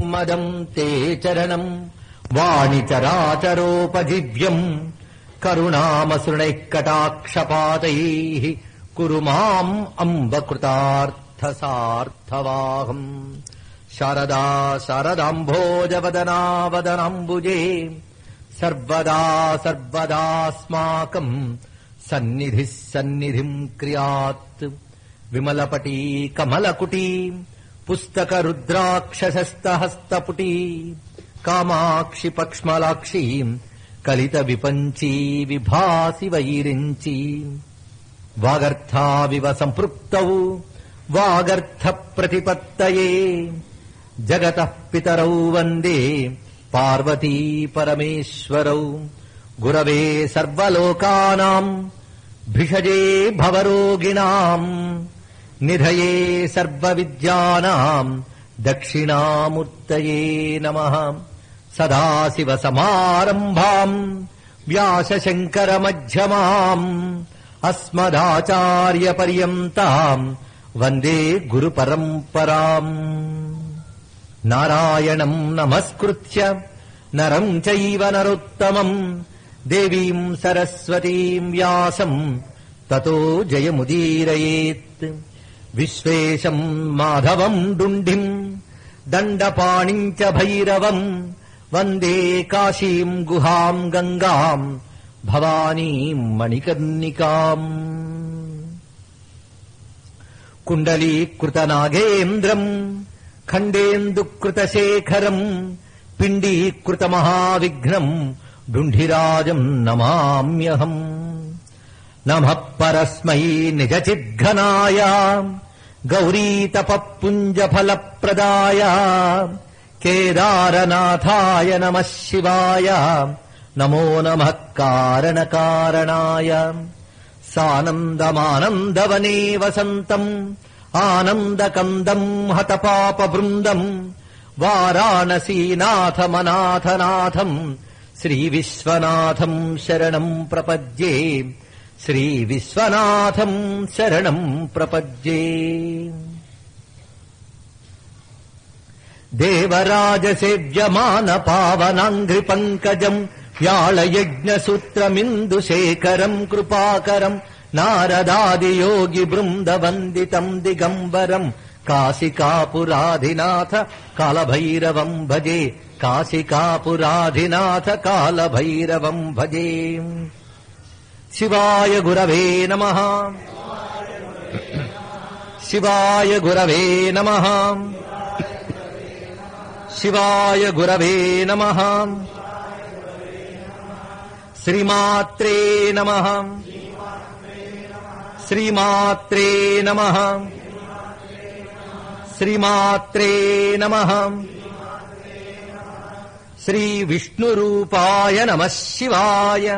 మదం తే చరణం వాణి చరాచరోపజీవ్యం కరుణామసృణైః కటాక్షపాతైః కురు మాం అంబ కృతార్థసార్థవాహం. శారదా శారదాంభోజవదనా వదనాంబుజే సర్వదా సర్వదాస్మాకం సన్నిధిః సన్నిధిం క్రియాత్. విమలపటీ కమలకుటీ పుస్తక రుద్రాక్షసస్తహస్తపుటీ కామాక్షి పక్ష్మలాక్షి కలిత విపంచీ విభాసి వైరించి. వాగర్థావివ సంపృక్తౌ వాగర్థ ప్రతిపత్తయే జగతః పితరౌ వందే పార్వతీ పరమేశ్వరౌ. గురవే సర్వలోకానాం భిషజే భవరోగిణాం నిధయే సర్వవిద్యానాం దక్షిణామూర్తయే నమః. సదాశివ సమారంభాం వ్యాసశంకర మధ్యమాం అస్మదాచార్య పర్యంతాం వందే గురు పరంపరాం. నారాయణం నమస్కృత్య నరం చైవ నరోత్తమం దేవీం సరస్వతీం వ్యాసం తతో జయముదీరయేత్. విశ్వేశం మాధవం డుండిం దండపాణిం చ భైరవం వందే కాశీం గుహాం గంగాం భవానీం మణికర్ణికాం. కుండలీకృతనాగేంద్రం ఖండేందుకృతశేఖరం పిండీకృతమహావిఘ్నం డుంఢిరాజం నమామ్యహం. నమః పరస్మై నిజచిద్ఘనాయ గౌరీతపఃపుంజఫలప్రదాయ కేదారనాథాయ నమః శివాయ నమో నమః కారణకారణాయ. సానందమానందవనే వసంతం ఆనందకందం హతపాపబృందం వారాణసీనాథమనాథనాథం శ్రీవిశ్వనాథం శరణం ప్రపద్యే. శ్రీవిశ్వనాథం శరణం ప్రపద్యే. దేవరాజసేవ్యమాన పావనాంఘ్రి పంకజం వ్యాళయజ్ఞసూత్రమిందుశేఖరం కృపాకరం నారదాదియోగి బృందవందితం దిగంబరం కాశికాపురాధినాథ కాలభైరవం భజే. కాశికాపురాధినాథ కాలభైరవం భజే. శివాయ గురవే నమః. శివాయ గురవే నమః. శివాయ గురవే నమః. శ్రీమాత్రే నమః. శ్రీమాత్రే నమః. శ్రీమాత్రే నమః. శ్రీ విష్ణురూపాయ నమః శివాయ.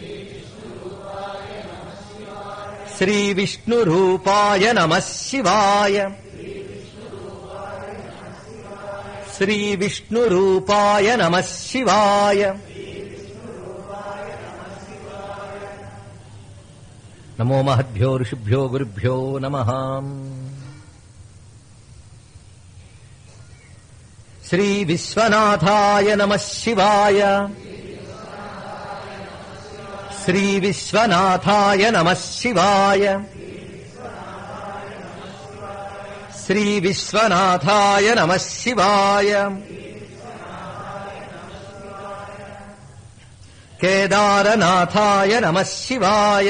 శ్రీ విష్ణురూపాయ నమః శివాయ. శ్రీ విష్ణురూపాయ నమః శివాయ. నమో మహద్భ్యో ఋషిభ్యో గురుభ్యో నమః. శ్రీ విశ్వనాథాయ నమః శివాయ. శ్రీ విశ్వనాథాయ నమః శివాయ. శ్రీ విశ్వనాథాయ నమః శివాయ. కేదారనాథాయ నమః శివాయ.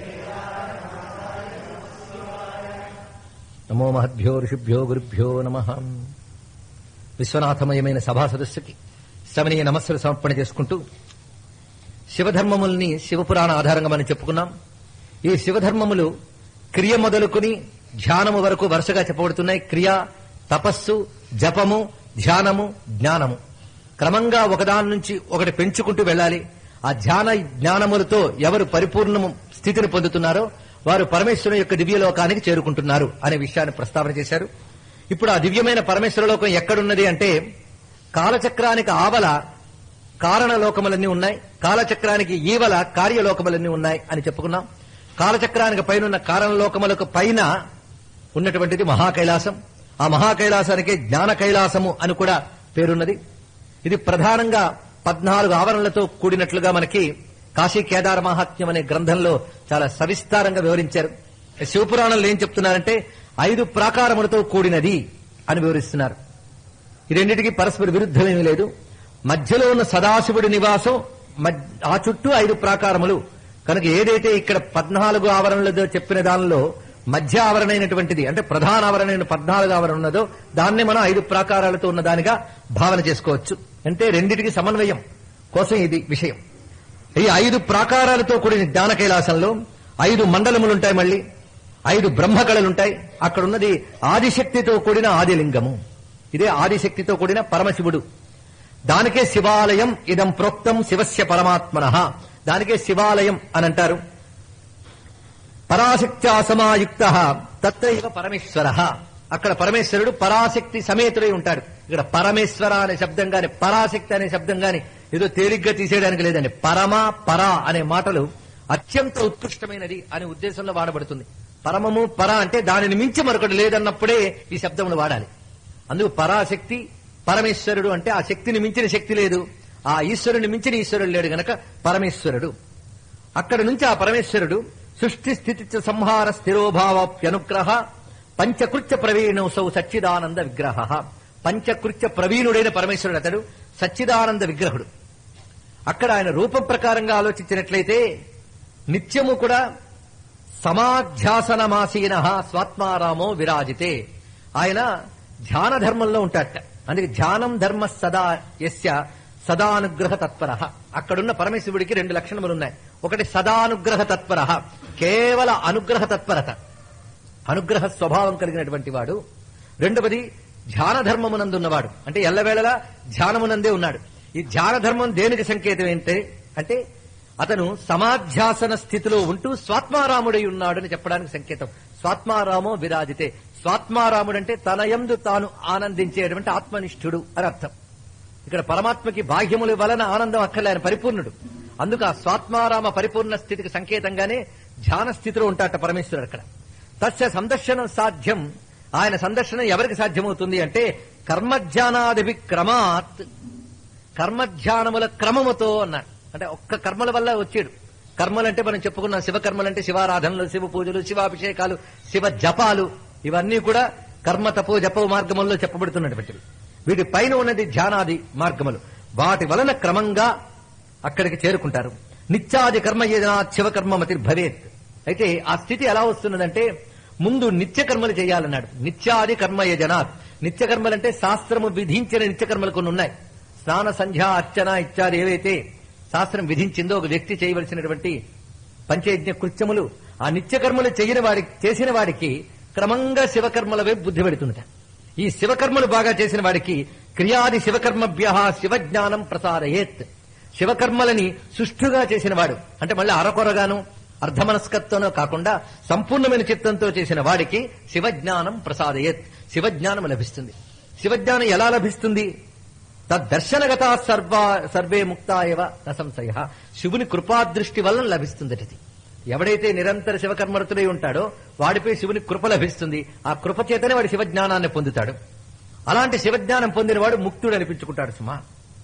నమో మహద్భ్యో ఋషిభ్యో గురుభ్యో నమః. విశ్వనాథమయమైన సభా సదస్సుకి శ్రవణీయ నమస్సులు సమర్పణ చేసుకుంటూ శివధర్మముల్ని శివపురాణ ఆధారంగా మనం చెప్పుకున్నాం. ఈ శివధర్మములు క్రియ మొదలుకుని ధ్యానము వరకు వరుసగా చెప్పబడుతున్నాయి. క్రియ, తపస్సు, జపము, ధ్యానము, జ్ఞానము క్రమంగా ఒకదాని నుంచి ఒకటి పెంచుకుంటూ వెళ్ళాలి. ఆ ధ్యాన జ్ఞానములతో ఎవరు పరిపూర్ణము స్థితిని పొందుతున్నారో వారు పరమేశ్వరుని యొక్క దివ్యలోకానికి చేరుకుంటున్నారు అనే విషయాన్ని ప్రస్తావన చేశారు. ఇప్పుడు ఆ దివ్యమైన పరమేశ్వర లోకం ఎక్కడున్నది అంటే కాలచక్రానికి ఆవల కారణలోకములన్నీ ఉన్నాయి, కాలచక్రానికి ఈవల కార్యలోకములన్నీ ఉన్నాయి అని చెప్పుకున్నాం. కాలచక్రానికి పైన కారణలోకములకు పైన ఉన్నటువంటిది మహాకైలాసం. ఆ మహాకైలాసానికి జ్ఞాన కైలాసము అని కూడా పేరున్నది. ఇది ప్రధానంగా 14 ఆవరణలతో కూడినట్లుగా మనకి కాశీ కేదార మహాత్మ్యం అనే గ్రంథంలో చాలా సవిస్తారంగా వివరించారు. శివపురాణంలో ఏం చెప్తున్నారంటే 5 ప్రాకారములతో కూడినది అని వివరిస్తున్నారు. ఈ రెండింటికి పరస్పర విరుద్ధమేమీ లేదు. మధ్యలో ఉన్న సదాశివుడి నివాసం, ఆ చుట్టూ 5 ప్రాకారములు కనుక ఏదైతే ఇక్కడ 14 ఆవరణలతో చెప్పిన దానిలో మధ్య ఆవరణ అయినటువంటిది, అంటే ప్రధాన ఆవరణ 14 ఆవరణ ఉన్నదో దాన్నే మనం 5 ప్రాకారాలతో ఉన్న దానిగా భావన చేసుకోవచ్చు. అంటే రెండిటికి సమన్వయం కోసం ఇది విషయం. ఈ 5 ప్రాకారాలతో కూడిన జ్ఞాన కైలాసంలో 5 మండలములుంటాయి, మళ్ళీ 5 బ్రహ్మకళలుంటాయి. అక్కడ ఉన్నది ఆదిశక్తితో కూడిన ఆదిలింగము. ఇదే ఆదిశక్తితో కూడిన పరమశివుడు. దానికే శివాలయం ఇదం ప్రోక్తం శివస్య పరమాత్మనః. దానికే శివాలయం అని అంటారు. పరాశక్త్యా సమాయుక్తః తత్రైవ పరమేశ్వరః. అక్కడ పరమేశ్వరుడు పరాశక్తి సమేతుడై ఉంటాడు. ఇక్కడ పరమేశ్వర అనే శబ్దం గాని, పరాశక్తి అనే శబ్దం గాని ఏదో తేలిగ్గా తీసేయడానికి లేదండి. పరమ, పర అనే మాటలు అత్యంత ఉత్కృష్టమైనది అనే ఉద్దేశంలో వాడబడుతుంది. పరమము, పర అంటే దానిని మించి మరొకటి లేదన్నప్పుడే ఈ శబ్దములు వాడాలి. అందుకు పరాశక్తి, పరమేశ్వరుడు అంటే ఆ శక్తిని మించిన శక్తి లేదు, ఆ ఈశ్వరుని మించిన ఈశ్వరుడు లేడు గనక పరమేశ్వరుడు. అక్కడి నుంచి ఆ పరమేశ్వరుడు సృష్టి స్థితి సంహార స్థిరోభావాప్యనుగ్రహ పంచకృత్య ప్రవీణౌసౌ సచ్చిదానంద విగ్రహ. పంచకృత్య ప్రవీణుడైన పరమేశ్వరుడు అతడు, సచ్చిదానంద విగ్రహుడు. అక్కడ ఆయన రూపం ప్రకారంగా ఆలోచించినట్లయితే నిత్యము కూడా సమాధ్యాసనమాసీన స్వాత్మారామో విరాజితే. ఆయన ధ్యాన ధర్మంలో ఉంటాడట. అందుకే ధ్యానం ధర్మ సదా యస్య సదానుగ్రహ తత్పర. అక్కడున్న పరమేశ్వరుడికి 2 లక్షణములున్నాయి. ఒకటి సదానుగ్రహ తత్పర, కేవల అనుగ్రహ తత్పరత, అనుగ్రహ స్వభావం కలిగినటువంటి వాడు. రెండవది ధ్యాన ధర్మమునందున్నవాడు, అంటే ఎల్లవేళలా ధ్యానమునందే ఉన్నాడు. ఈ ధ్యాన ధర్మం దేనికి సంకేతం ఏంటి అంటే అతను సమాధ్యాసన స్థితిలో ఉంటూ స్వాత్మారాముడై ఉన్నాడని చెప్పడానికి సంకేతం. స్వాత్మారామో విరాజితే. స్వాత్మారాముడంటే తన యందు తాను ఆనందించేటువంటి ఆత్మనిష్ఠుడు అని అర్థం. ఇక్కడ పరమాత్మకి బాహ్యముల వలన ఆనందం అక్కర్లే, ఆయన పరిపూర్ణుడు. అందుకు ఆ స్వాత్మారామ పరిపూర్ణ స్థితికి సంకేతంగానే ధ్యాన స్థితిలో ఉంటాట పరమేశ్వరుడు. అక్కడ తస్య సందర్శనం సాధ్యం. ఆయన సందర్శనం ఎవరికి సాధ్యమవుతుంది అంటే కర్మధ్యానాది క్రమాత్, కర్మధ్యానముల క్రమముతో అన్నాడు. అంటే ఒక్క కర్మల వల్ల వచ్చాడు. కర్మలంటే మనం చెప్పుకున్నాం, శివకర్మలంటే శివారాధనలు, శివ పూజలు, శివాభిషేకాలు, శివ జపాలు, ఇవన్నీ కూడా కర్మ తపో జపో మార్గముల్లో చెప్పబడుతున్నటువంటివి. వీటి పైన ఉన్నది ధ్యానాది మార్గములు. వాటి వలన క్రమంగా అక్కడికి చేరుకుంటారు. నిత్యాది కర్మ ఏదైనా శివకర్మ మతిర్భవేత్. అయితే ఆ స్థితి ఎలా వస్తున్నదంటే ముందు నిత్య కర్మలు చేయాలన్నాడు. నిత్యాది కర్మ యజనాత్. నిత్య కర్మలంటే శాస్త్రము విధించిన నిత్య కర్మలు కొన్ని ఉన్నాయి. స్నాన, సంధ్య, అర్చన ఇత్యాది ఏవైతే శాస్త్రం విధించిందో ఒక వ్యక్తి చేయవలసినటువంటి పంచయజ్ఞ కృత్యములు, ఆ నిత్య కర్మలు చేసిన వాడికి క్రమంగా శివకర్మల వైపు బుద్ధి పెడుతుందట. ఈ శివకర్మలు బాగా చేసిన వాడికి క్రియాది శివకర్మభ్య శివజ్ఞానం ప్రసారయేత్. శివకర్మలని సుష్ఠుగా చేసిన వాడు అంటే మళ్ళీ అరకొరగాను అర్ధమనస్కత్వంలో కాకుండా సంపూర్ణమైన చిత్తంతో చేసిన వాడికి శివజ్ఞానం ప్రసాదయేత్. శివజ్ఞానం లభిస్తుంది. శివజ్ఞానం ఎలా లభిస్తుంది? తద్దర్శనగత సర్వే ముక్తాయవ న సంశయ. శివుని కృపాదృష్టి వలన లభిస్తుంది. ఇది ఎవడైతే నిరంతర శివకర్మరతుడై ఉంటాడో వాడిపై శివుని కృప లభిస్తుంది. ఆ కృప చేతనే వాడి శివజ్ఞానాన్ని పొందుతాడు. అలాంటి శివజ్ఞానం పొందినవాడు ముక్తుడు అనిపించుకుంటాడు. సుమా,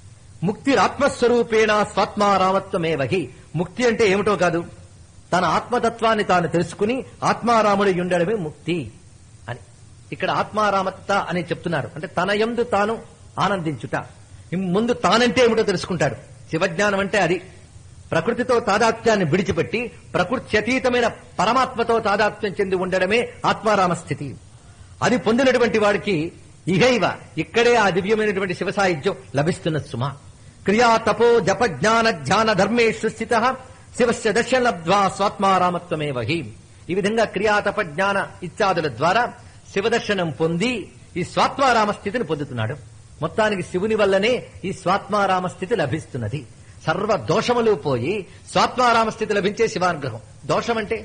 ముక్తిరాత్మస్వరూపేణ స్వాత్మారామత్వమేవహి. ముక్తి అంటే ఏమిటో కాదు, తన ఆత్మతత్వాన్ని తాను తెలుసుకుని ఆత్మారాముడి ఉండడమే ముక్తి అని. ఇక్కడ ఆత్మారామత్త అని చెప్తున్నారు. అంటే తన యందు తాను ఆనందించుట. ముందు తానంటే ఏమిటో తెలుసుకుంటాడు. శివజ్ఞానం అంటే అది ప్రకృతితో తాదాత్మ్యాన్ని విడిచిపెట్టి ప్రకృత్యతీతమైన పరమాత్మతో తాదాత్మ్యం చెంది ఉండడమే ఆత్మారామ స్థితి. అది పొందినటువంటి వాడికి ఇహైవ ఇక్కడే ఆ దివ్యమైనటువంటి శివ సాయుధ్యం లభిస్తున్నది. సుమా, క్రియా తపో జప జ్ఞాన ధ్యాన ధర్మేషు స్థిత శివస్య దర్శన లబ్ధ్వా స్వాత్మారామత్వమేవహి. ఈ విధంగా క్రియా తప జ్ఞాన ఇత్యాదుల ద్వారా శివదర్శనం పొంది ఈ స్వాత్మారామ స్థితిని పొందుతున్నాడు. మొత్తానికి శివుని వల్లనే ఈ స్వాత్మారామ స్థితి లభిస్తున్నది. సర్వ దోషములు పోయి స్వాత్మారామ స్థితి లభించే శివానుగ్రహం. దోషం అంటే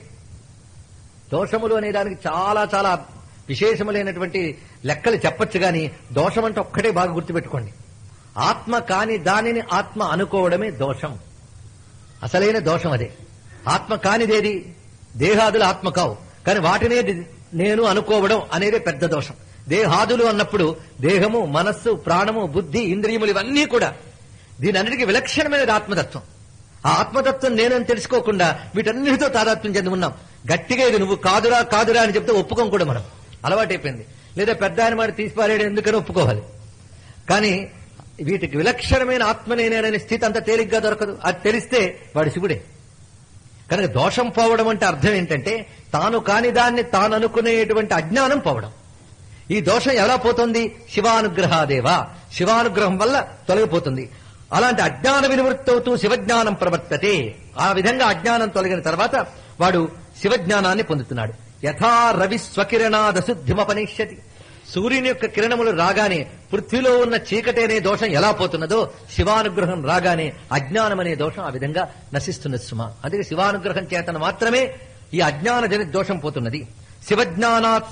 దోషములు అనే దానికి చాలా చాలా విశేషములైనటువంటి లెక్కలు చెప్పొచ్చు గాని దోషం అంటే ఒక్కటే బాగా గుర్తుపెట్టుకోండి. ఆత్మ కాని దానిని ఆత్మ అనుకోవడమే దోషం. అసలైన దోషం అదే. ఆత్మ కానిదేది దేహాదులు ఆత్మ కావు, కానీ వాటినే నేను అనుకోవడం అనేదే పెద్ద దోషం. దేహాదులు అన్నప్పుడు దేహము, మనస్సు, ప్రాణము, బుద్ధి, ఇంద్రియములు ఇవన్నీ కూడా దీనన్నిటికీ విలక్షణమైనది ఆత్మతత్వం. ఆ ఆత్మతత్వం నేనని తెలుసుకోకుండా వీటన్నిటితో తాదాత్మ్యం చెంది ఉన్నాం. గట్టిగా ఇది నువ్వు కాదురా కాదురా అని చెప్తే ఒప్పుకోం కూడా మనం, అలవాటైపోయింది. లేదా పెద్ద ఆయన మాట తీసిపారేయడం ఎందుకని ఒప్పుకోవాలి. కానీ వీటికి విలక్షణమైన ఆత్మ నేనేననే స్థితి అంత తేలిగ్గా దొరకదు. అది తెలిస్తే వాడు శివుడే. కనుక దోషం పోవడం అంటే అర్థం ఏంటంటే తాను కాని దాన్ని తాను అనుకునేటువంటి అజ్ఞానం పోవడం. ఈ దోషం ఎలా పోతుంది? శివానుగ్రహాదేవా, శివానుగ్రహం వల్ల తొలగిపోతుంది. అలాంటి అజ్ఞాన వినివృత్తవుతూ శివజ్ఞానం ప్రవర్తతే. ఆ విధంగా అజ్ఞానం తొలగిన తర్వాత వాడు శివజ్ఞానాన్ని పొందుతున్నాడు. యథా రవి స్వకిరణాదశుద్ధిమపనిష్యతి. సూర్యుని యొక్క కిరణములు రాగానే పృథ్వీలో ఉన్న చీకటి అనే దోషం ఎలా పోతున్నదో శివానుగ్రహం రాగానే అజ్ఞానం అనే దోషం ఆ విధంగా నశిస్తున్నది సుమా. అందుకే శివానుగ్రహం చేతన మాత్రమే ఈ అజ్ఞాన జనిత దోషం పోతున్నది. శివజ్ఞానాత్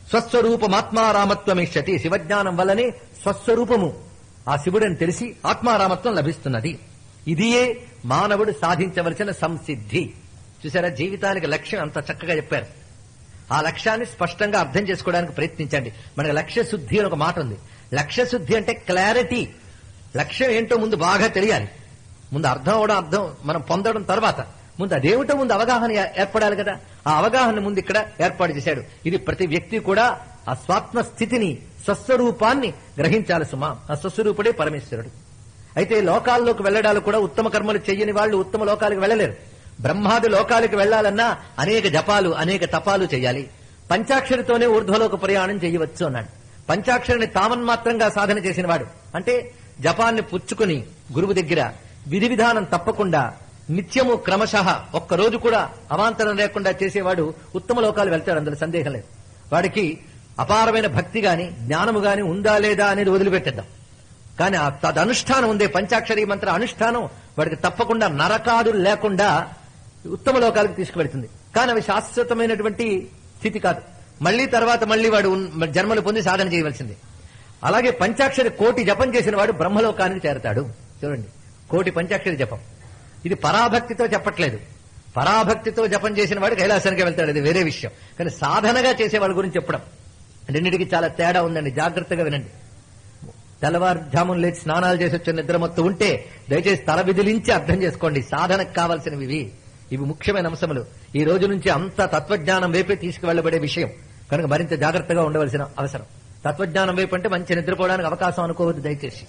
స్వస్వరూపమాత్మారామత్వమిష్యతి. శివజ్ఞానం వల్లనే స్వస్వరూపము ఆ శివుడని తెలిసి ఆత్మారామత్వం లభిస్తున్నది. ఇదియే మానవుడు సాధించవలసిన సంసిద్ధి. చూసారా, జీవితానికి లక్ష్యం అంత చక్కగా చెప్పారు. ఆ లక్ష్యాన్ని స్పష్టంగా అర్థం చేసుకోవడానికి ప్రయత్నించండి. మనకి లక్ష్య శుద్ధి అని ఒక మాట ఉంది. లక్ష్య శుద్ధి అంటే క్లారిటీ. లక్ష్యం ఏంటో ముందు బాగా తెలియాలి. ముందు అర్థం అవడం, అర్థం మనం పొందడం తర్వాత ముందు అదేమిటో ముందు అవగాహన ఏర్పడాలి కదా. ఆ అవగాహన ముందు ఇక్కడ ఏర్పాటు చేశాడు. ఇది ప్రతి వ్యక్తి కూడా ఆ స్వాత్మ స్థితిని, స్వస్వరూపాన్ని గ్రహించాలి సుమా. ఆ స్వస్వరూపుడే పరమేశ్వరుడు. అయితే లోకాల్లోకి వెళ్లడాలు కూడా ఉత్తమ కర్మలు చెయ్యని వాళ్ళు ఉత్తమ లోకాలకు వెళ్లలేరు. బ్రహ్మాది లోకాలకు వెళ్లాలన్నా అనేక జపాలు, అనేక తపాలు చేయాలి. పంచాక్షరితోనే ఊర్ధ్వలోక ప్రయాణం చేయవచ్చు అన్నాడు. పంచాక్షరిని తామన్మాత్రంగా సాధన చేసిన వాడు అంటే జపాన్ని పుచ్చుకుని గురువు దగ్గర విధి విధానం తప్పకుండా నిత్యము క్రమశః ఒక్కరోజు కూడా అవాంతరం లేకుండా చేసేవాడు ఉత్తమ లోకాలు వెళ్తాడు. అందులో సందేహం లేదు. వాడికి అపారమైన భక్తి గాని జ్ఞానము గాని ఉందా లేదా అనేది వదిలిపెట్టేద్దాం. కానీ ఆ తదనుష్ఠానం ఉందే, పంచాక్షరి మంత్ర అనుష్ఠానం వాడికి తప్పకుండా నరకాదులు లేకుండా ఉత్తమ లోకాలకు తీసుకువెళ్తుంది. కానీ అవి శాశ్వతమైనటువంటి స్థితి కాదు. మళ్లీ తర్వాత మళ్లీ వాడు జన్మలు పొంది సాధన చేయవలసింది. అలాగే పంచాక్షరి కోటి జపం చేసిన వాడు బ్రహ్మలోకానికి చేరతాడు. చూడండి, కోటి పంచాక్షరి జపం. ఇది పరాభక్తితో చెప్పట్లేదు. పరాభక్తితో జపం చేసిన వాడు కైలాసానికి వెళ్తాడు, అది వేరే విషయం. కానీ సాధనగా చేసే వాళ్ళ గురించి చెప్పడం రెండింటికి చాలా తేడా ఉందండి. జాగ్రత్తగా వినండి. తెల్లవారుజామున లేచి స్నానాలు చేసి వచ్చే నిద్ర మొత్తం ఉంటే దయచేసి తల విదిలించి అర్థం చేసుకోండి. సాధనకు కావాల్సినవి ఇవి ముఖ్యమైన అంశములు. ఈ రోజు నుంచి అంత తత్వజ్ఞానం వైపే తీసుకువెళ్లబడే విషయం కనుక మరింత జాగ్రత్తగా ఉండవలసిన అవసరం. తత్వజ్ఞానం వైపు అంటే మంచి నిద్రపోవడానికి అవకాశం అనుకోవద్దు దయచేసి.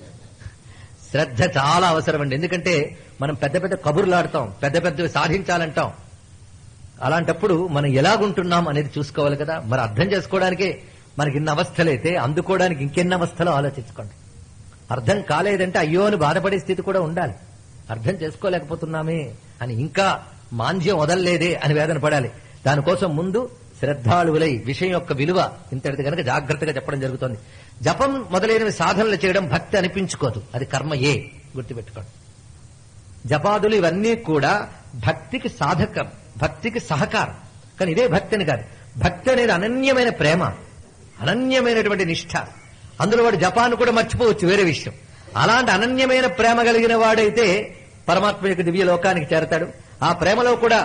శ్రద్ధ చాలా అవసరం అండి. ఎందుకంటే మనం పెద్ద పెద్ద కబుర్లు ఆడతాం, పెద్ద పెద్దవి సాధించాలంటాం. అలాంటప్పుడు మనం ఎలాగుంటున్నాం అనేది చూసుకోవాలి కదా. మరి అర్థం చేసుకోవడానికే మనకి ఇన్ని అవస్థలైతే అందుకోవడానికి ఇంకెన్ని అవస్థలు ఆలోచించుకోండి. అర్థం కాలేదంటే అయ్యో అని బాధపడే స్థితి కూడా ఉండాలి. అర్థం చేసుకోలేకపోతున్నామే అని, ఇంకా మాంద్యం వదల్లేదే అని వేదన పడాలి. దానికోసం ముందు శ్రద్ధాళువులై విషయం యొక్క విలువ ఇంతటిది కనుక జాగ్రత్తగా చెప్పడం జరుగుతోంది. జపం మొదలైనవి సాధనలు చేయడం భక్తి అనిపించుకోదు, అది కర్మయే, గుర్తుపెట్టుకోండి. జపాదులు ఇవన్నీ కూడా భక్తికి సాధకం, భక్తికి సహకారం. కానీ ఇదే భక్తి అని కాదు. భక్తి అనేది అనన్యమైన ప్రేమ, అనన్యమైనటువంటి నిష్ఠ. అందులో వాడు జపాన్ని కూడా మర్చిపోవచ్చు, వేరే విషయం. అలాంటి అనన్యమైన ప్రేమ కలిగిన వాడైతే పరమాత్మ యొక్క దివ్య లోకానికి చేరతాడు. ఆ ప్రేమలో కూడా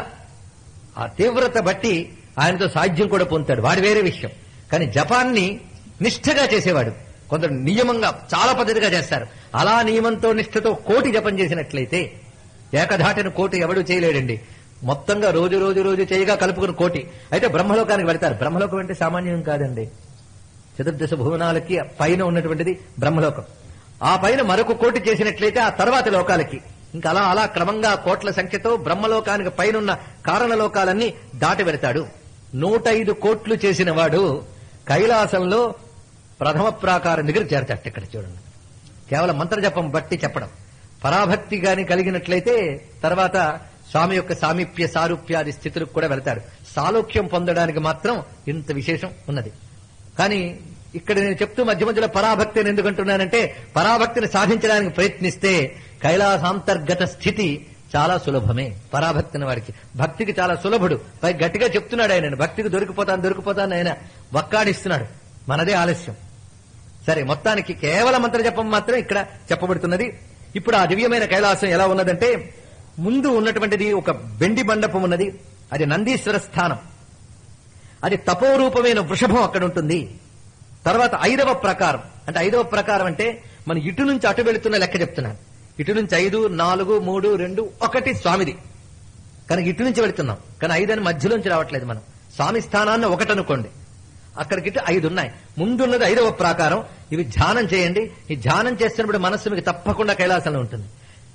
ఆ తీవ్రత బట్టి ఆయనతో సాధ్యం కూడా పొందుతాడు, వాడు వేరే విషయం. కానీ జపాన్ని నిష్ఠగా చేసేవాడు కొందరు నియమంగా చాలా పద్ధతిగా చేస్తారు. అలా నియమంతో నిష్ఠతో కోటి జపం చేసినట్లయితే, ఏకధాటిని కోటి ఎవడూ చేయలేడండి. మొత్తంగా రోజు రోజు రోజు చేయగా కలుపుకుని కోటి. అయితే బ్రహ్మలోకానికి వెళ్తారు. బ్రహ్మలోకం అంటే సామాన్యం కాదండి. చతుర్దశ భువనాలకి పైన ఉన్నటువంటిది బ్రహ్మలోకం. ఆ పైన మరొక కోటి చేసినట్లయితే ఆ తర్వాత లోకాలకి, ఇంకా అలా అలా క్రమంగా కోట్ల సంఖ్యతో బ్రహ్మలోకానికి పైనున్న కారణలోకాలన్నీ దాటి వెళతాడు. 105 కోట్లు చేసిన వాడు కైలాసంలో ప్రథమ ప్రాకారం దగ్గర చేరతాడు. ఇక్కడ చూడండి, కేవలం మంత్రజపం బట్టి చెప్పడం. పరాభక్తి గాని కలిగినట్లయితే తర్వాత స్వామి యొక్క సామీప్య సారూప్యాది స్థితులకు కూడా వెళతాడు. సాలోక్యం పొందడానికి మాత్రం ఇంత విశేషం ఉన్నది. కానీ ఇక్కడ నేను చెప్తూ మధ్య మధ్యలో పరాభక్తి అని ఎందుకంటున్నానంటే, పరాభక్తిని సాధించడానికి ప్రయత్నిస్తే కైలాసాంతర్గత స్థితి చాలా సులభమే. పరాభక్తిని వాడికి భక్తికి చాలా సులభుడు. పై గట్టిగా చెప్తున్నాడు ఆయన, భక్తికి దొరికిపోతాను ఆయన వక్కాడిస్తున్నాడు. మనదే ఆలస్యం. సరే, మొత్తానికి కేవలం మంత్రజపం మాత్రం ఇక్కడ చెప్పబడుతున్నది. ఇప్పుడు ఆ దివ్యమైన కైలాసం ఎలా ఉన్నదంటే, ముందు ఉన్నటువంటిది ఒక బెండి మండపం ఉన్నది. అది నందీశ్వర స్థానం. అది తపోరూపమైన వృషభం అక్కడ ఉంటుంది. తర్వాత 5వ ప్రాకారం. అంటే 5వ ప్రాకారం అంటే మన ఇటు నుంచి అటు వెళుతున్న లెక్క చెప్తున్నాను. ఇటు నుంచి 5, 4, 3, 2, 1 స్వామిది కనుక ఇటు నుంచి వెళుతున్నాం. కానీ 5 అని మధ్యలోంచి రావట్లేదు. మనం స్వామి స్థానాన్ని 1 అనుకోండి, అక్కడికి 5 ఉన్నాయి. ముందున్నది 5వ ప్రాకారం. ఇవి ధ్యానం చేయండి. ఈ ధ్యానం చేస్తున్నప్పుడు మనస్సు మీకు తప్పకుండా కైలాసంలో ఉంటుంది.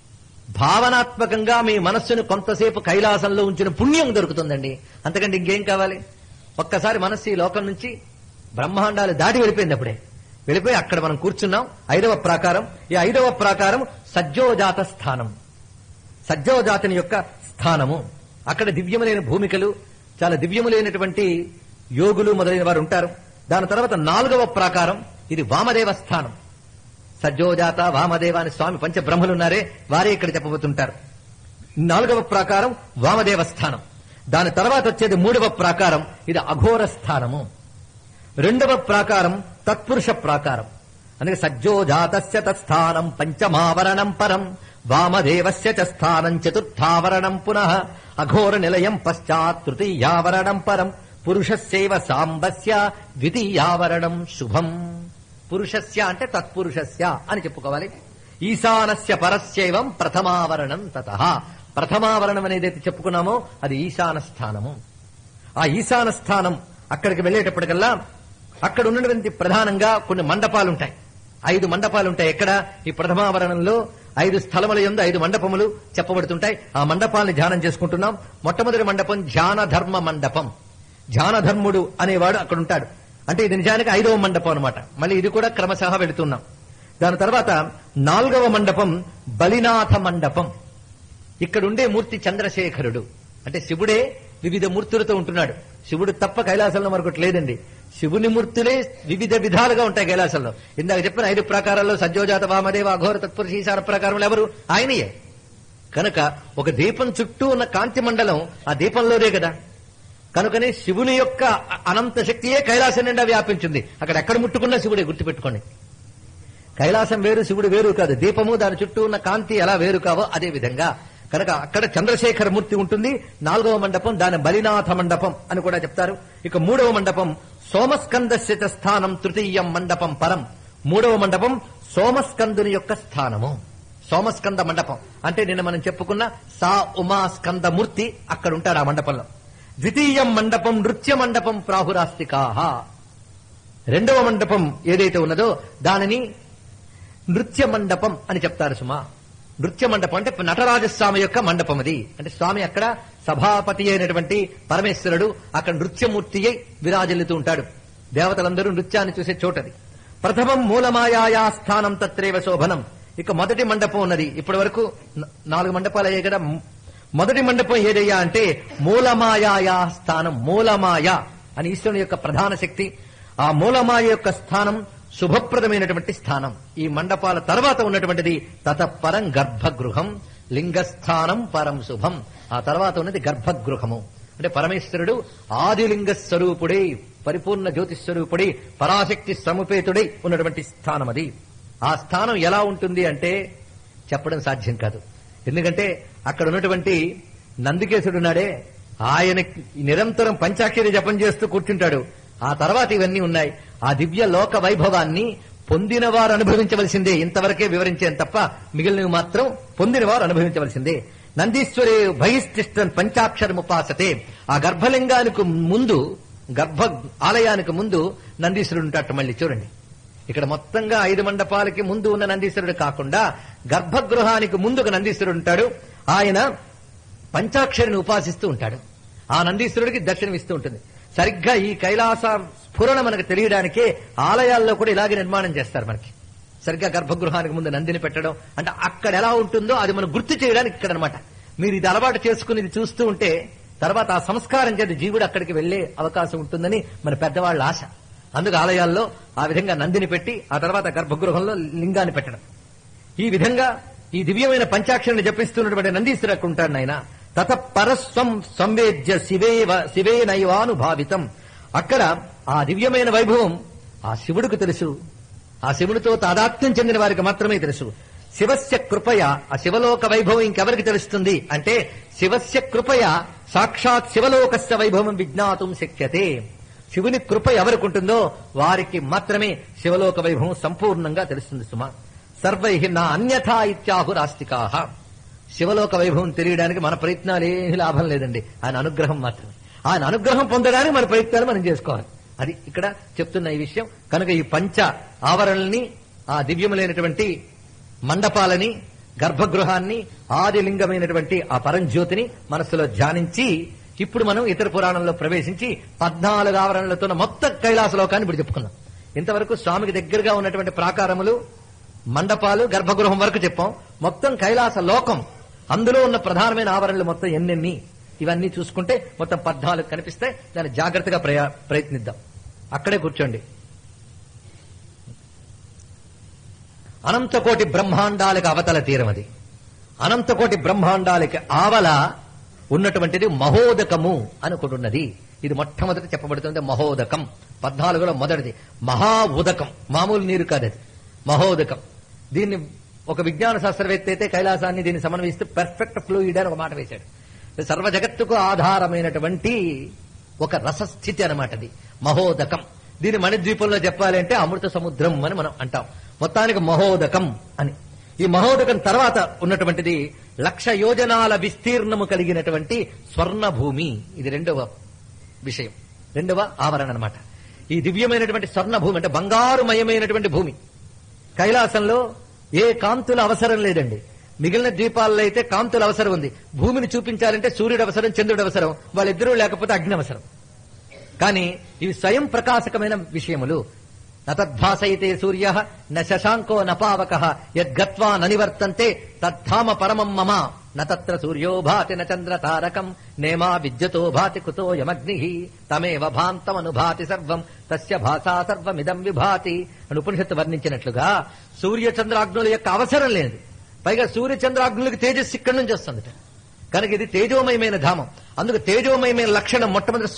భావనాత్మకంగా మీ మనస్సును కొంతసేపు కైలాసంలో ఉంచిన పుణ్యం దొరుకుతుందండి. అంతకంటే ఇంకేం కావాలి? ఒక్కసారి మనస్సు ఈ లోకం నుంచి బ్రహ్మాండాలు దాటి వెళ్ళిపోయింది. అప్పుడే వెళ్ళిపోయి అక్కడ మనం కూర్చున్నాం. 5వ ప్రాకారం. ఈ 5వ ప్రాకారం సజ్జోజాత స్థానం, సజ్జోజాతుని యొక్క స్థానము. అక్కడ దివ్యములైన భూమికలు, చాలా దివ్యములైనటువంటి యోగులు మొదలైన వారు ఉంటారు. దాని తర్వాత 4వ ప్రాకారం, ఇది వామదేవ స్థానం. సజ్జోజాత వామదేవ అని స్వామి పంచబ్రహ్మలున్నారే వారే ఇక్కడ చెప్పబోతుంటారు. 4వ ప్రాకారం వామదేవ స్థానం. దాని తర్వాత వచ్చేది 3వ ప్రాకారం, ఇది అఘోర స్థానము. 2వ ప్రాకారం తత్పురుష ప్రాకారం. అందుకే సజ్జోజాతస్య తత్స్థానం పంచమావరణం పరం, వామదేవస్య చ స్థానం చతుర్థావరణం పునః, అఘోర నిలయం పశ్చాత్ తృతీయావరణం పరం, పురుషస్యైవ సాంబస్య ద్వితీయావరణం శుభం. పురుషస్య అంటే తత్పురుషస్య అని చెప్పుకోవాలి. ఈశానస్య పరస్యైవం ప్రథమావరణం తతః. ప్రథమావరణం అనేదైతే చెప్పుకున్నామో అది ఈశాన స్థానము. ఆ ఈశాన స్థానం అక్కడికి వెళ్లేటప్పటికల్లా అక్కడ ఉన్నటువంటి ప్రధానంగా కొన్ని మండపాలుంటాయి. 5 మండపాలుంటాయి. ఎక్కడ? ఈ ప్రథమావరణంలో 5 స్థలముల యందు 5 మండపములు చెప్పబడుతుంటాయి. ఆ మండపాలను ధ్యానం చేసుకుంటున్నాం. మొట్టమొదటి మండపం ధ్యాన ధర్మ మండపం. ధ్యానధర్ముడు అనేవాడు అక్కడ ఉంటాడు. అంటే ఇది నిజానికి 5వ మండపం అనమాట. మళ్ళీ ఇది కూడా క్రమశః వెళుతున్నాం. దాని తర్వాత 4వ మండపం బలినాథ మండపం. ఇక్కడ ఉండే మూర్తి చంద్రశేఖరుడు. అంటే శివుడే వివిధ మూర్తులతో ఉంటున్నాడు. శివుడు తప్ప కైలాసంలో మరొకటి లేదండి. శివుని మూర్తులే వివిధ విధాలుగా ఉంటాయి కైలాసంలో. ఇందాక చెప్పిన 5 ప్రాకారాల్లో సజ్జోజాత వామదేవ అఘోర తత్పురుష ఈశాన ప్రాకారంలో ఎవరు? ఆయనయే. కనుక ఒక దీపం చుట్టూ ఉన్న కాంతి మండలం ఆ దీపంలోనే కదా. కనుకనే శివుని యొక్క అనంత శక్తియే కైలాసం నిండా వ్యాపించింది. అక్కడ ఎక్కడ ముట్టుకున్నా శివుడే, గుర్తుపెట్టుకోండి. కైలాసం వేరు, శివుడు వేరు కాదు. దీపము దాని చుట్టూ ఉన్న కాంతి ఎలా వేరు కావో అదే విధంగా కనుక అక్కడ చంద్రశేఖర మూర్తి ఉంటుంది. 4వ మండపం దాని బలినాథ మండపం అని కూడా చెప్తారు. ఇక 3వ మండపం సోమస్కందస్య చ స్థానం తృతీయం మండపం పరం. 3వ మండపం సోమస్కందుని యొక్క స్థానము. సోమస్కంద మండపం అంటే నిన్న మనం చెప్పుకున్న సా ఉమా స్కంద మూర్తి అక్కడ ఉంటాడు ఆ మండపంలో. ద్వితీయం మండపం నృత్య మండపం ప్రాహురాస్తికాహ. 2వ మండపం ఏదైతే ఉన్నదో దానిని నృత్య మండపం అని చెప్తారు సుమా. నృత్య మండపం అంటే నటరాజస్వామి యొక్క మండపం అది. అంటే స్వామి అక్కడ సభాపతి అయినటువంటి పరమేశ్వరుడు అక్కడ నృత్యమూర్తి అయి విరాజిల్లుతూ ఉంటాడు. దేవతలందరూ నృత్యాన్ని చూసే చోటది. ప్రథమం మూలమాయా స్థానం తత్రేవ శోభనం. ఇక మొదటి మండపం ఉన్నది. ఇప్పటి వరకు 4 మండపాలు అయ్యాయి కదా. మొదటి మండపం ఏదయ్యా అంటే మూలమాయా స్థానం. మూలమాయ అని ఈశ్వరుని యొక్క ప్రధాన శక్తి. ఆ మూలమాయ యొక్క స్థానం శుభప్రదమైనటువంటి స్థానం. ఈ మండపాల తర్వాత ఉన్నటువంటిది తతపరం గర్భగృహం లింగస్థానం పరం శుభం. ఆ తర్వాత ఉన్నది గర్భగృహము. అంటే పరమేశ్వరుడు ఆదిలింగ స్వరూపుడై పరిపూర్ణ జ్యోతిస్వరూపుడై పరాశక్తి సముపేతుడై ఉన్నటువంటి స్థానం అది. ఆ స్థానం ఎలా ఉంటుంది అంటే చెప్పడం సాధ్యం కాదు. ఎందుకంటే అక్కడ ఉన్నటువంటి నందికేశుడున్నాడే ఆయన నిరంతరం పంచాక్షరి జపం చేస్తూ కూర్చుంటాడు. ఆ తర్వాత ఇవన్నీ ఉన్నాయి. ఆ దివ్య లోక వైభవాన్ని పొందిన వారు అనుభవించవలసిందే. ఇంతవరకే వివరించాను తప్ప మిగిలినవి మాత్రం పొందిన వారు అనుభవించవలసిందే. నందీశ్వరే బహిష్టిష్టన్ పంచాక్షరముపాసతే. ఆ గర్భలింగానికి ముందు, గర్భ ఆలయానికి ముందు నందీశ్వరుడు ఉంటాడు. మళ్ళీ చూడండి, ఇక్కడ మొత్తంగా 5 మండపాలకి ముందు ఉన్న నందీశ్వరుడు కాకుండా గర్భగృహానికి ముందు ఒక నందీశ్వరుడు ఉంటాడు. ఆయన పంచాక్షరిని ఉపాసిస్తూ ఉంటాడు. ఆ నందీశ్వరుడికి దర్శనమిస్తూ ఉంటుంది. సరిగ్గా ఈ కైలాస స్ఫురణ మనకు తెలియడానికే ఆలయాల్లో కూడా ఇలాగే నిర్మాణం చేస్తారు. మనకి సరిగ్గా గర్భగృహానికి ముందు నందిని పెట్టడం అంటే అక్కడ ఎలా ఉంటుందో అది మనం గుర్తు చేయడానికి ఇక్కడ అనమాట. మీరు ఇది అలవాటు చేసుకుని ఇది చూస్తూ ఉంటే తర్వాత ఆ సంస్కారం చేత జీవుడు అక్కడికి వెళ్లే అవకాశం ఉంటుందని మన పెద్దవాళ్ళ ఆశ. అందుకు ఆలయాల్లో ఆ విధంగా నందిని పెట్టి ఆ తర్వాత గర్భగృహంలో లింగాన్ని పెట్టడం. ఈ విధంగా ఈ దివ్యమైన పంచాక్షరిని జపిస్తున్నటువంటి నందీశ్వరుడు అక్కడ ఉంటాడు. ఆయన తత పరస్వం సంవేద్య శివేనైవానుభావితం. అక్కడ ఆ దివ్యమైన వైభవం ఆ శివుడికి తెలుసు. ఆ శివుడితో తాదాత్మ్యం చెందిన వారికి మాత్రమే తెలుసు. శివస్య కృపయ ఆ శివలోక వైభవం ఇంకెవరికి తెలుస్తుంది అంటే శివస్య కృపయ సాక్షాత్ శివలోకస్య వైభవం విజ్ఞాతుం శక్యతే. శివుని కృప ఎవరికి ఉంటుందో వారికి మాత్రమే శివలోక వైభవం సంపూర్ణంగా తెలుస్తుంది సుమా. సర్వై నా అన్యథా ఇత్యాహురాస్తికాహ. శివలోక వైభవం తెలియడానికి మన ప్రయత్నాలు ఏమీ లాభం లేదండి, ఆయన అనుగ్రహం మాత్రమే. ఆయన అనుగ్రహం పొందడానికి మన ప్రయత్నాలు మనం చేసుకోవాలి. అది ఇక్కడ చెప్తున్న ఈ విషయం. కనుక ఈ పంచ ఆవరణల్ని, ఆ దివ్యములైనటువంటి మండపాలని, గర్భగృహాన్ని, ఆదిలింగమైనటువంటి ఆ పరంజ్యోతిని మనస్సులో ధ్యానించి ఇప్పుడు మనం ఇతర పురాణంలో ప్రవేశించి 14 ఆవరణలతో మొత్తం కైలాసలోకాన్ని ఇప్పుడు చెప్పుకున్నాం. ఇంతవరకు స్వామికి దగ్గరగా ఉన్నటువంటి ప్రాకారములు, మండపాలు, గర్భగృహం వరకు చెప్పాం. మొత్తం కైలాస లోకం, అందులో ఉన్న ప్రధానమైన ఆవరణలు మొత్తం ఎన్నెన్ని, ఇవన్నీ చూసుకుంటే మొత్తం 14 కనిపిస్తాయి. దాన్ని జాగ్రత్తగా ప్రయత్నిద్దాం. అక్కడే కూర్చోండి. అనంతకోటి బ్రహ్మాండాలకు అవతల తీరం అది. అనంతకోటి బ్రహ్మాండాలకి ఆవల ఉన్నటువంటిది మహోదకము అనుకుంటున్నది. ఇది మొట్టమొదటి చెప్పబడుతుంది. మహోదకం 14లో మొదటిది. మహా ఉదకం, మామూలు నీరు కాదది, మహోదకం. దీన్ని ఒక విజ్ఞాన శాస్త్రవేత్త అయితే కైలాసాన్ని దీన్ని సమన్వయిస్తూ పెర్ఫెక్ట్ ఫ్లూయిడ్ అని ఒక మాట వేశాడు. సర్వ జగత్తుకు ఆధారమైనటువంటి ఒక రసస్థితి అనమాట అది మహోదకం. దీన్ని మణిద్వీపంలో చెప్పాలి అంటే అమృత సముద్రం అని మనం అంటాం. మొత్తానికి మహోదకం అని. ఈ మహోదకం తర్వాత ఉన్నటువంటిది 1,00,000 యోజనాల విస్తీర్ణము కలిగినటువంటి స్వర్ణభూమి. ఇది రెండవ విషయం, రెండవ ఆవరణ అనమాట. ఈ దివ్యమైనటువంటి స్వర్ణభూమి అంటే బంగారుమయమైనటువంటి భూమి. కైలాసంలో ఏ కాంతుల అవసరం లేదండి. మిగిలిన ద్వీపాల్లో అయితే కాంతుల అవసరం ఉంది. భూమిని చూపించాలంటే సూర్యుడు అవసరం, చంద్రుడు అవసరం, వాళ్ళిద్దరూ లేకపోతే అగ్ని అవసరం. కానీ ఇవి స్వయం ప్రకాశకమైన విషయములు. నతద్భాసయితే సూర్య న శశాంకో నపావకః యద్గత్వా ననివర్తంతే తద్ధామ పరమం మమ నత్ర సూర్యో భాతి న చంద్ర తారకం నేమా విద్యుతో భాతి కుతో యమగ్ని తమేవ భాంతమనుభాతి సర్వం తస్య భాసా సర్వమిదం విభాతి అని ఉపనిషత్తు వర్ణించినట్లుగా సూర్య చంద్రాగ్నుల యొక్క అవసరం లేదు. పైగా సూర్య చంద్రాగ్నులకి తేజస్సు ఇక్కడి నుంచి వస్తుంది కనుక ఇది తేజోమయమైన ధామం. అందుకు తేజోమయమైన లక్షణం మొట్టమొదటి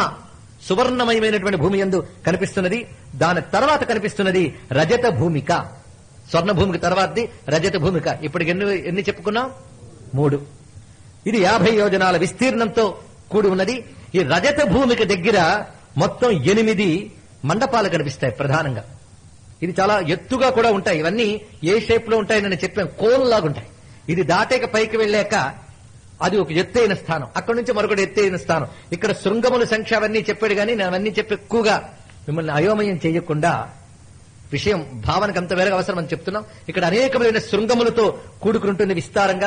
సువర్ణమయమైనటువంటి భూమి యందు కనిపిస్తున్నది. దాని తర్వాత కనిపిస్తున్నది రజత భూమిక. స్వర్ణ భూమికి తర్వాతది రజత భూమిక. ఇప్పటికి ఎన్ని చెప్పుకున్నాం? 3. ఇది 50 యోజనాల విస్తీర్ణంతో కూడి ఉన్నది. ఈ రజత భూమికి దగ్గర మొత్తం 8 మండపాలు కనిపిస్తాయి ప్రధానంగా. ఇది చాలా ఎత్తుగా కూడా ఉంటాయి. ఇవన్నీ ఏ షేప్ లో ఉంటాయని నేను చెప్పాను, కోన్ లాగా ఉంటాయి. ఇది దాటేక పైకి వెళ్ళాక అది ఒక ఎత్తైన స్థానం, అక్కడి నుంచి మరొకటి ఎత్తైన స్థానం. ఇక్కడ శృంగముల సంఖ్య అవన్నీ చెప్పాడు కానీ నేను అవన్నీ చెప్పి ఎక్కువగా మిమ్మల్ని అయోమయం చేయకుండా విషయం భావనకు అంత వేరే అవసరం అని చెప్తున్నాం. ఇక్కడ అనేకమైన శృంగములతో కూడుకుంటుంది విస్తారంగా.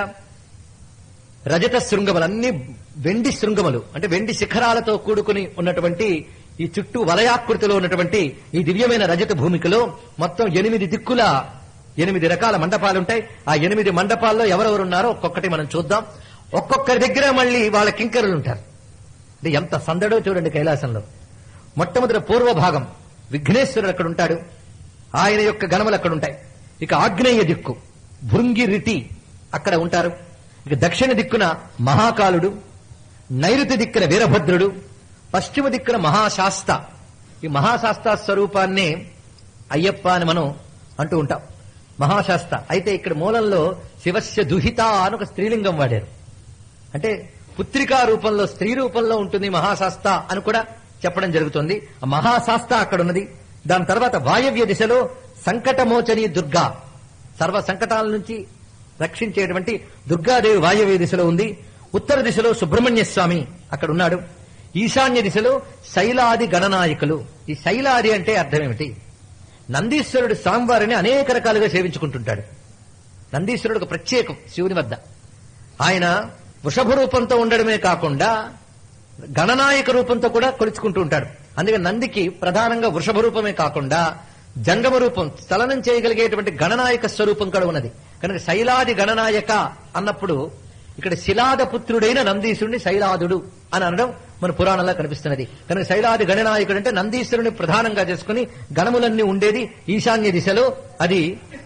రజత శృంగములు అన్ని వెండి శృంగములు అంటే వెండి శిఖరాలతో కూడుకుని ఉన్నటువంటి ఈ చుట్టూ వలయాకృతిలో ఉన్నటువంటి ఈ దివ్యమైన రజత భూమికలో మొత్తం 8 దిక్కుల 8 రకాల మండపాలుంటాయి. ఆ 8 మండపాల్లో ఎవరెవరున్నారో ఒక్కొక్కటి మనం చూద్దాం. ఒక్కొక్కరి దగ్గర మళ్ళీ వాళ్ళ కింకరులు ఉంటారు. అంటే ఎంత సందడో చూడండి కైలాసంలో. మొట్టమొదటి పూర్వ భాగం విఘ్నేశ్వరుడు అక్కడ ఉంటాడు, ఆయన యొక్క గణములు అక్కడ ఉంటాయి. ఇక ఆగ్నేయ దిక్కు భృంగిరిటి అక్కడ ఉంటారు. ఇక దక్షిణ దిక్కున మహాకాలుడు, నైరుతి దిక్కున వీరభద్రుడు, పశ్చిమ దిక్కున మహాశాస్త. ఈ మహాశాస్త స్వరూపాన్నే అయ్యప్ప అని మనం అంటూ ఉంటాం, మహాశాస్త. అయితే ఇక్కడ మూలంలో శివస్య దుహిత అని ఒక స్త్రీలింగం వాడారు. అంటే పుత్రికా రూపంలో స్త్రీ రూపంలో ఉంటుంది మహాశాస్త అని కూడా చెప్పడం జరుగుతుంది. ఆ మహాశాస్త అక్కడ ఉన్నది. దాని తర్వాత వాయవ్య దిశలో సంకటమోచని దుర్గా, సర్వ సంకటాల నుంచి రక్షించేటువంటి దుర్గాదేవి వాయవ్య దిశలో ఉంది. ఉత్తర దిశలో సుబ్రహ్మణ్య స్వామి అక్కడ ఉన్నాడు. ఈశాన్య దిశలో శైలాది గణనాయకులు. ఈ శైలాది అంటే అర్థం ఏమిటి? నందీశ్వరుడు స్వామివారిని అనేక రకాలుగా సేవించుకుంటుంటాడు. నందీశ్వరుడు ఒక ప్రత్యేకం శివుని వద్ద. ఆయన వృషభ రూపంతో ఉండడమే కాకుండా గణనాయక రూపంతో కూడా కొలుచుకుంటూ ఉంటాడు. అందుకే నందికి ప్రధానంగా వృషభ రూపమే కాకుండా జంగమ రూపం, చలనం చేయగలిగేటువంటి గణనాయక స్వరూపం కూడా ఉన్నది. కనుక శైలాది గణనాయక అన్నప్పుడు ఇక్కడ శిలాద పుత్రుడైన నందీశ్వరుని శైలాదుడు అని అనడం మన పురాణంలో కనిపిస్తున్నది. కనుక శైలాది గణనాయకుడు అంటే నందీశ్వరుని ప్రధానంగా చేసుకుని గణములన్నీ ఉండేది ఈశాన్య దిశలో. అది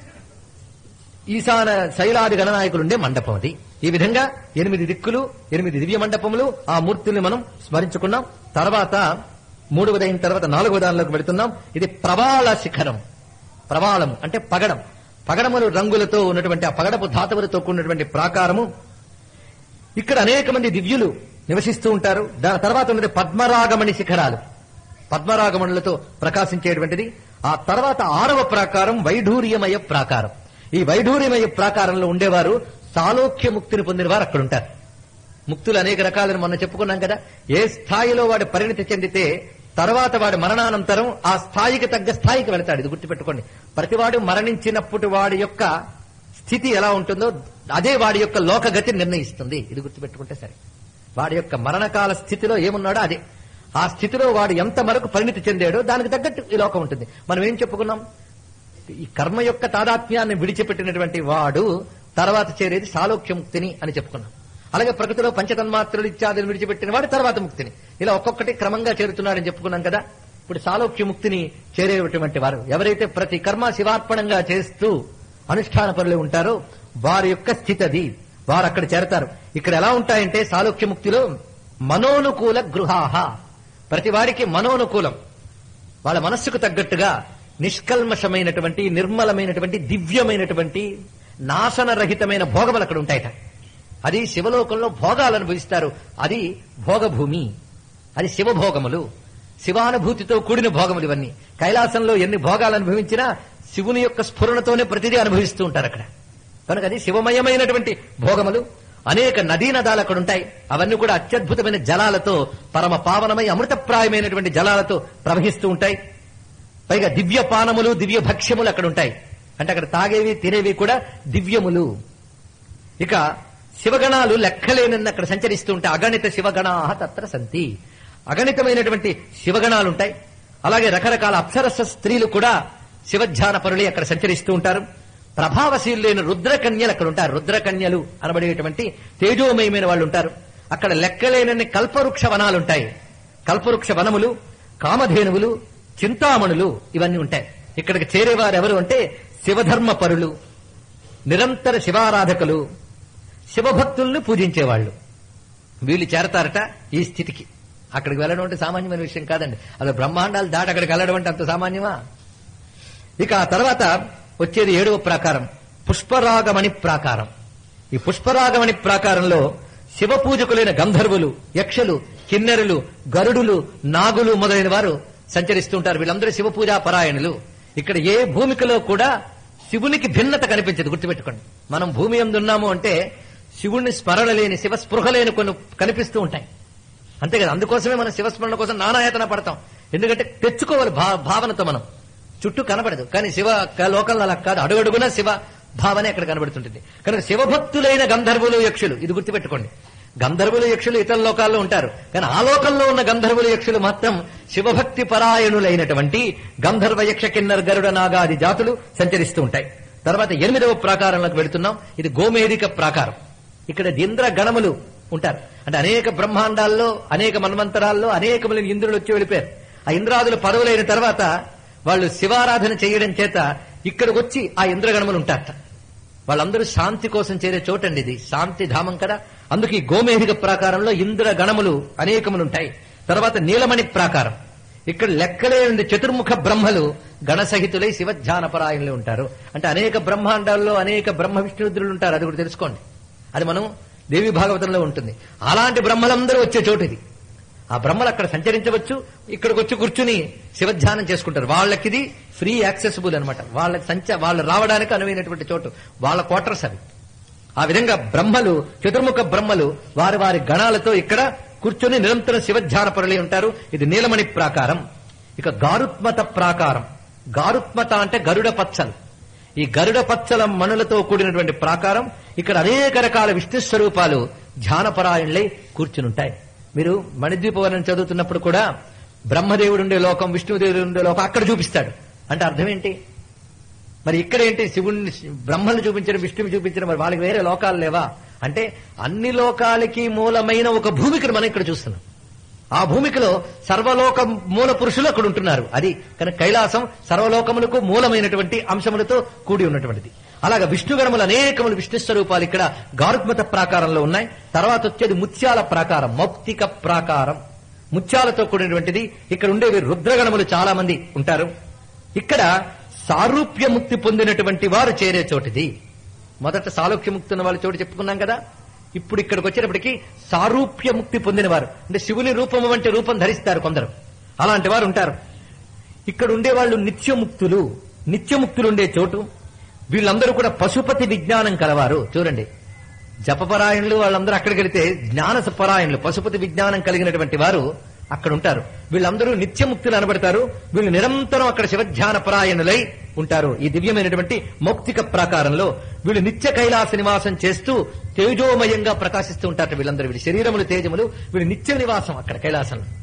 ఈశాన శైలాది గణనాయకులు ఉండే మండపం అది. ఈ విధంగా 8 దిక్కులు, 8 దివ్య మండపములు, ఆ మూర్తుల్ని మనం స్మరించుకున్నాం. తర్వాత 3వది అయిన తర్వాత 4వ దానిలోకి వెళుతున్నాం. ఇది ప్రవాళ శిఖరం. ప్రవాళము అంటే పగడం. పగడములు రంగులతో ఉన్నటువంటి ఆ పగడపు ధాతువులతో కూడినటువంటి ప్రాకారము. ఇక్కడ అనేక మంది దివ్యులు నివసిస్తూ ఉంటారు. దాని తర్వాత ఉన్నది పద్మరాగమణి శిఖరాలు. పద్మరాగమణులతో ప్రకాశించేటువంటిది. ఆ తర్వాత 6వ ప్రాకారం వైఢూర్యమయ ప్రాకారం. ఈ వైఢూర్యమయ ప్రాకారంలో ఉండేవారు సాలోక్య ముక్తిని పొందిన వారు అక్కడ ఉంటారు. ముక్తులు అనేక రకాలను మొన్న చెప్పుకున్నాం కదా. ఏ స్థాయిలో వాడు పరిణితి చెందితే తర్వాత వాడి మరణానంతరం ఆ స్థాయికి తగ్గ స్థాయికి వెళతాడు. ఇది గుర్తుపెట్టుకోండి. ప్రతివాడు మరణించినప్పుడు వాడి యొక్క స్థితి ఎలా ఉంటుందో అదే వాడి యొక్క లోకగతి నిర్ణయిస్తుంది. ఇది గుర్తుపెట్టుకుంటే సరే. వాడి యొక్క మరణకాల స్థితిలో ఏమున్నాడో అదే. ఆ స్థితిలో వాడు ఎంత వరకు పరిణితి చెందాడో దానికి తగ్గట్టు ఈ లోకం ఉంటుంది. మనం ఏం చెప్పుకున్నాం? ఈ కర్మ యొక్క తాదాత్మ్యాన్ని విడిచిపెట్టినటువంటి వాడు తర్వాత చేరేది సాలోక్యముక్తిని అని చెప్పుకున్నాం. అలాగే ప్రకృతిలో పంచతన్మాత్రలు ఇత్యాదులు విడిచిపెట్టిన వాడు తర్వాత ముక్తిని, ఇలా ఒక్కొక్కటి క్రమంగా చేరుతున్నాడని చెప్పుకున్నాం కదా. ఇప్పుడు సాలోక్యముక్తిని చేరేటువంటి వారు ఎవరైతే ప్రతి కర్మ శివార్పణంగా చేస్తూ అనుష్ఠాన పరులు ఉంటారో వారి యొక్క స్థితి అది. వారు అక్కడ చేరతారు. ఇక్కడ ఎలా ఉంటాయంటే సాలోక్యముక్తిలో మనోనుకూల గృహాహ, ప్రతి వారికి మనోనుకూలం, వాళ్ళ మనస్సుకు తగ్గట్టుగా నిష్కల్మషమైనటువంటి నిర్మలమైనటువంటి దివ్యమైనటువంటి నాశనరహితమైన భోగములు అక్కడ ఉంటాయట. అది శివలోకంలో భోగాలు అనుభవిస్తారు. అది భోగభూమి, అది శివభోగములు, శివానుభూతితో కూడిన భోగములు. ఇవన్నీ కైలాసంలో ఎన్ని భోగాలు అనుభవించినా శివుని యొక్క స్ఫురణతోనే ప్రతిదీ అనుభవిస్తూ ఉంటారు అక్కడ. కనుక అది శివమయమైనటువంటి భోగములు. అనేక నదీనదాలు అక్కడ ఉంటాయి. అవన్నీ కూడా అత్యద్భుతమైన జలాలతో పరమ పావనమై అమృతప్రాయమైనటువంటి జలాలతో ప్రవహిస్తూ ఉంటాయి. పైగా దివ్య పానములు దివ్య భక్ష్యములు అక్కడ ఉంటాయి. అంటే అక్కడ తాగేవి తినేవి కూడా దివ్యములు. ఇక శివగణాలు లెక్కలేనని అక్కడ సంచరిస్తూ ఉంటాయి. అగణిత శివగణా తత్ర సంతి, అగణితమైనటువంటి శివగణాలు ఉంటాయి. అలాగే రకరకాల అప్సరస స్త్రీలు కూడా శివధ్యాన పరులే అక్కడ సంచరిస్తూ ఉంటారు. ప్రభావశీలులైన రుద్రకన్యలు అక్కడ ఉంటారు. రుద్రకన్యలు అనబడేటువంటి తేజోమయమైన వాళ్ళు ఉంటారు. అక్కడ లెక్కలేనన్ని కల్పవృక్ష వనాలుంటాయి. కల్పవృక్ష వనములు, కామధేనువులు, చింతామణులు ఇవన్నీ ఉంటాయి. ఇక్కడికి చేరేవారు ఎవరు అంటే శివధర్మ పరులు, నిరంతర శివారాధకులు, శివభక్తుల్ని పూజించేవాళ్లు. వీళ్ళు చేరతారట ఈ స్థితికి. అక్కడికి వెళ్ళడం అంటే సామాన్యమైన విషయం కాదండి. అసలు బ్రహ్మాండాలు దాటి అక్కడికి వెళ్ళడం అంటే అంత సామాన్యమా? ఇక ఆ తర్వాత వచ్చేది 7వ ప్రాకారం, పుష్పరాగమణి ప్రాకారం. ఈ పుష్పరాగమణి ప్రాకారంలో శివ పూజకులైన గంధర్వులు, యక్షులు, కిన్నెరులు, గరుడులు, నాగులు మొదలైన వారు సంచరిస్తుంటారు. వీళ్ళందరూ శివ పూజా పరాయణులు. ఇక్కడ ఏ భూమికలో కూడా శివునికి భిన్నత కనిపించదు. గుర్తుపెట్టుకోండి. మనం భూమి యందు ఉన్నాము అంటే శివుణ్ణి స్మరణ లేని, శివ స్పృహ లేని కొన్ని కనిపిస్తూ ఉంటాయి. అంతే కదా. అందుకోసమే మనం శివస్మరణ కోసం నానాయతన పడతాం. ఎందుకంటే తెచ్చుకోవాలి భావనతో. మనం చుట్టూ కనబడదు, కానీ శివ లోకంలో అలా కాదు. అడుగడుగునా శివ భావనే అక్కడ కనబడుతుంటుంది. కనుక శివభక్తులైన గంధర్వులు, యక్షులు, ఇది గుర్తుపెట్టుకోండి. గంధర్వులు, యక్షులు ఇతర లోకాల్లో ఉంటారు, కానీ ఆ లోకంలో ఉన్న గంధర్వులు, యక్షులు మాత్రం శివభక్తి పరాయణులైనటువంటి గంధర్వ, యక్ష, కిన్నర్, గరుడ, నాగాది జాతులు సంచరిస్తూ ఉంటాయి. తర్వాత 8వ ప్రాకారంలోకి వెళుతున్నాం. ఇది గోమేధిక ప్రాకారం. ఇక్కడ ఇంద్ర గణములు ఉంటారు. అంటే అనేక బ్రహ్మాండాల్లో, అనేక మన్వంతరాల్లో అనేకములైన ఇంద్రులు వచ్చి వెళ్ళిపోయారు. ఆ ఇంద్రాదులు పదవులైన తర్వాత వాళ్ళు శివారాధన చేయడం చేత ఇక్కడికి వచ్చి ఆ ఇంద్రగణములు ఉంటారట. వాళ్ళందరూ శాంతి కోసం చేరే చోటండి ఇది, శాంతి ధామం కదా. అందుకే ఈ గోమేధిక ప్రాకారంలో ఇంద్ర గణములు అనేకములుంటాయి. తర్వాత నీలమణి ప్రాకారం. ఇక్కడ లెక్కలేని చతుర్ముఖ బ్రహ్మలు గణసహితులై శివధ్యానపరాయణులు ఉంటారు. అంటే అనేక బ్రహ్మాండాల్లో అనేక బ్రహ్మ విష్ణురుద్రులు ఉంటారు. అది కూడా తెలుసుకోండి. అది మనం దేవి భాగవతంలో ఉంటుంది. అలాంటి బ్రహ్మలందరూ వచ్చే చోటు ఇది. ఆ బ్రహ్మలు అక్కడ సంచరించవచ్చు. ఇక్కడికి వచ్చి కూర్చుని శివధ్యానం చేసుకుంటారు. వాళ్ళకిది ఫ్రీ యాక్సెసిబుల్ అనమాట. వాళ్ళు రావడానికి అనువైనటువంటి చోటు, వాళ్ళ క్వార్టర్స్ అవి. ఆ విధంగా బ్రహ్మలు, చతుర్ముఖ బ్రహ్మలు వారి వారి గణాలతో ఇక్కడ కూర్చొని నిరంతరం శివధ్యాన పరులై ఉంటారు. ఇది నీలమణి ప్రాకారం. ఇక గారుత్మత ప్రాకారం. గారుత్మత అంటే గరుడ పచ్చలు. ఈ గరుడ పచ్చల మణులతో కూడినటువంటి ప్రాకారం. ఇక్కడ అనేక రకాల విష్ణు స్వరూపాలు ధ్యానపరాయణులై కూర్చునుంటాయి. మీరు మణిద్వీపవనం చదువుతున్నప్పుడు కూడా బ్రహ్మదేవుడు ఉండే లోకం, విష్ణుదేవుడు ఉండే లోకం అక్కడ చూపిస్తాడు. అంటే అర్థం ఏంటి? మరి ఇక్కడేంటి? శివుణ్ణి, బ్రహ్మను చూపించడం, విష్ణుని చూపించడం, మరి వాళ్ళకి వేరే లోకాలు లేవా అంటే అన్ని లోకాలకి మూలమైన ఒక భూమికను మనం ఇక్కడ చూస్తున్నాం. ఆ భూమికలో సర్వలోక మూల పురుషులు అక్కడ ఉంటున్నారు. అది కనుక కైలాసం సర్వలోకములకు మూలమైనటువంటి అంశములతో కూడి ఉన్నటువంటిది. అలాగా విష్ణుగణములు అనేకములు విష్ణు స్వరూపాలు ఇక్కడ గారుత్మత ప్రాకారంలో ఉన్నాయి. తర్వాత వచ్చేది ముత్యాల ప్రాకారం, మౌక్తిక ప్రాకారం. ముత్యాలతో కూడినటువంటిది. ఇక్కడ ఉండేవి రుద్రగణములు చాలా మంది ఉంటారు. ఇక్కడ సారూప్య ముక్తి పొందినటువంటి వారు చేరే చోటిది. మొదట సాలోక్య ముక్తి ఉన్న వాళ్ళ చోటు చెప్పుకున్నాం కదా. ఇప్పుడు ఇక్కడికి వచ్చేటప్పటికి సారూప్య ముక్తి పొందినవారు, అంటే శివుని రూపము వంటి రూపం ధరిస్తారు కొందరు. అలాంటి వారు ఉంటారు. ఇక్కడ ఉండేవాళ్ళు నిత్యముక్తులు. నిత్యముక్తులు ఉండే చోటు. వీళ్ళందరూ కూడా పశుపతి విజ్ఞానం కలవారు. చూడండి, జపపరాయణులు వాళ్ళందరూ అక్కడికి వెళితే జ్ఞానపరాయణులు, పశుపతి విజ్ఞానం కలిగినటువంటి వారు అక్కడ ఉంటారు. వీళ్ళందరూ నిత్యముక్తులు అనబడతారు. వీళ్ళు నిరంతరం అక్కడ శివధ్యాన పరాయణులై ఉంటారు. ఈ దివ్యమైనటువంటి మౌక్తిక ప్రాకారంలో వీళ్ళు నిత్య కైలాస నివాసం చేస్తూ తేజోమయంగా ప్రకాశిస్తూ ఉంటారు. వీళ్ళందరూ వీళ్ళ శరీరములు తేజములు, వీళ్ళు నిత్య నివాసం అక్కడ కైలాసంలో.